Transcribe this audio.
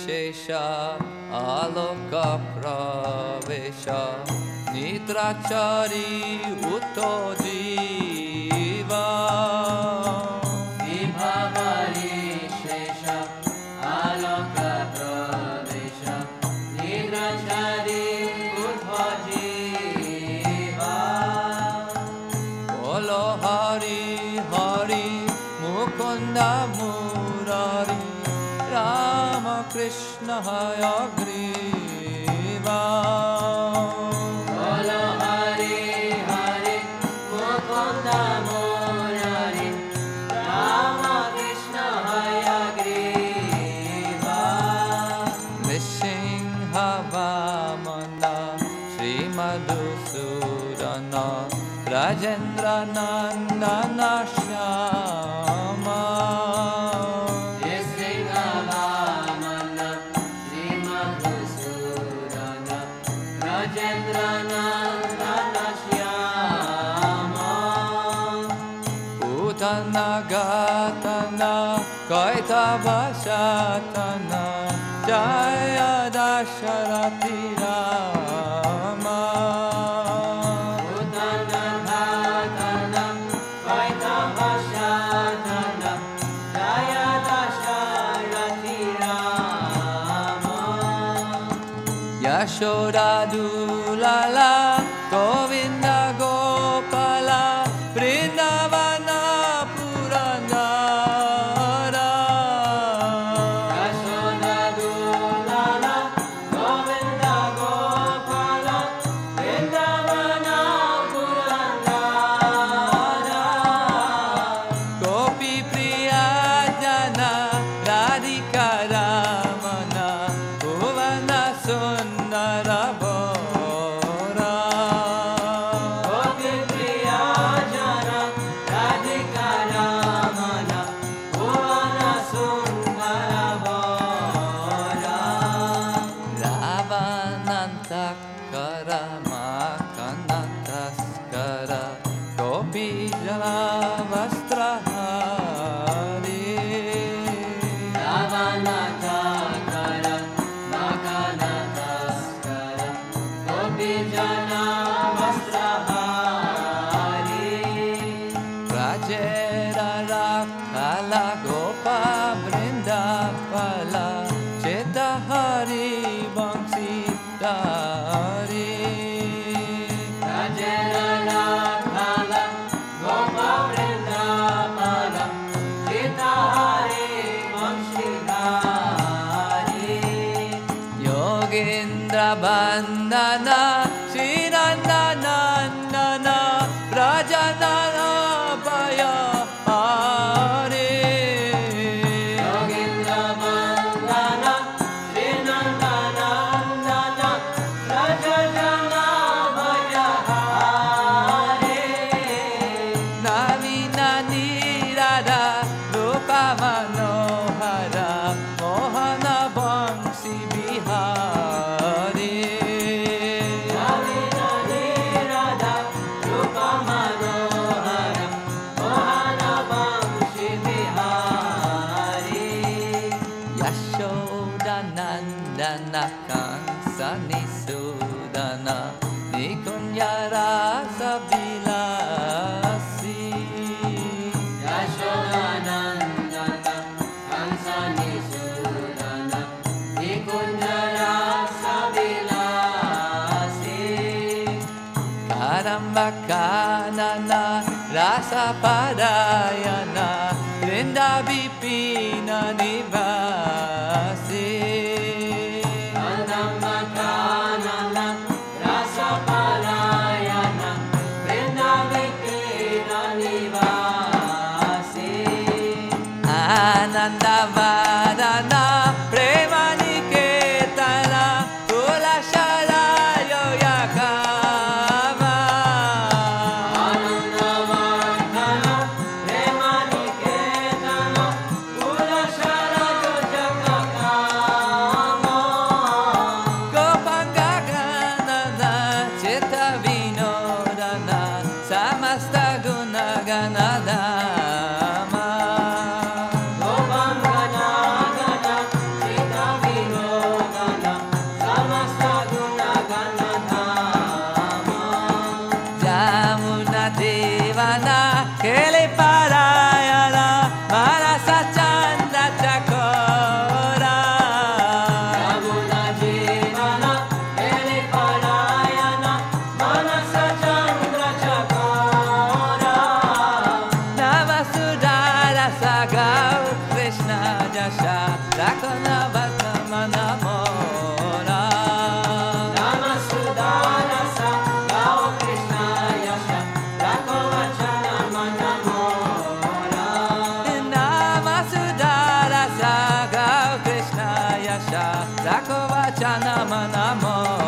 Vishesha Aloka Pravesha Nidrachari Utto Jiva Vibhavari Shesha Aloka Pravesha Nidrachari Utto Jiva Bolo Hari Hari Mukunda Murari Rama Krishna Hayagriva Bolo Hari Hari Mukunda Murari Rama Krishna Hayagriva Nrsimha Vamana Shri Madhusudana Rajendra Nandana Shyama Nrsimha Vamana Shri Madhusudana Rajendra Nandana Shyama Putana Gatana Kaitava Shatana Jaya Dasharati Rama Utana Bhatana Vaitava Shatana Jaya Dasharati Rama Yashoda Dulala Govinda Gopala Vrindavana Purandara Yashoda Dulala Govinda Gopala Vrindavana Purandara Gopi Priya Jana Radhika Ramana Bhuvana Sundara Bhora Gopi Priya Jana Radhika Ramana Bhuvana Sundara Bhora Ravanantakara Makanattaskara Gopi Jana Vastrahari Ravanattakara Makanataskara Gopi Jana Vastrahari Rajera Rakala Gopa Vrindapala Chetahari Bangsi Dari Rajera Rakhala Gopa Vrindapala Chitahari Vanshidhari Yogendra Bandana Shirandanandana Rajanana Baya Hare Yogendra Vandana Srinandanandana Rajajana Bhajahare Navina Nirada Rupa Manohara Mohana Bangsi Bihari Navina Nirada Rupa Manohara Mohana Vamshi Bihari Yashoda Nandana Kansa Nisudana Nikunyara Sabilasi Yashodanandana Kansa Nisudana Nikunjara Sabilasi Karamba Kanana Rasa Padayana Vrinda Vipina Nivasi Kadambakanana Rasa Parayana Vrindavipina Nivasi Ananda Vadana Prema Niketana Kula Shalayo Yakava Anandavardhana Prema Chanama Namo